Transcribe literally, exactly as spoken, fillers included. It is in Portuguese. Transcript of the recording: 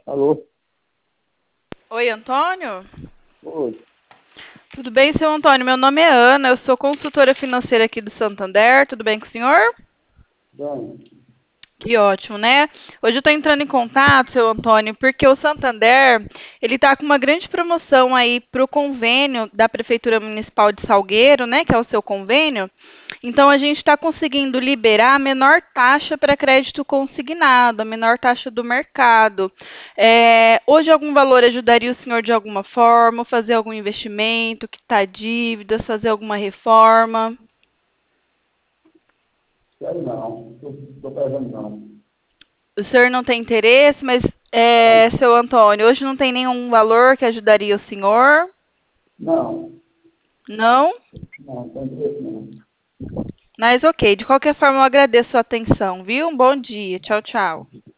Alô? Oi, Antônio? Oi. Tudo bem, seu Antônio? Meu nome é Ana, eu sou consultora financeira aqui do Santander. Tudo bem com o senhor? Bem, Que ótimo, né? Hoje eu estou entrando em contato, seu Antônio, porque o Santander, ele está com uma grande promoção aí para o convênio da Prefeitura Municipal de Salgueiro, né, que é o seu convênio. Então, a gente está conseguindo liberar a menor taxa para crédito consignado, a menor taxa do mercado. É, hoje, algum valor ajudaria o senhor de alguma forma, fazer algum investimento, quitar dívidas, fazer alguma reforma? quero não. Estou pegando não. O senhor não tem interesse, mas, é, seu Antônio, hoje não tem nenhum valor que ajudaria o senhor? Não, Não? não, não tem interesse não. Mas ok, de qualquer forma eu agradeço a sua atenção, viu? Um bom dia. Tchau, tchau.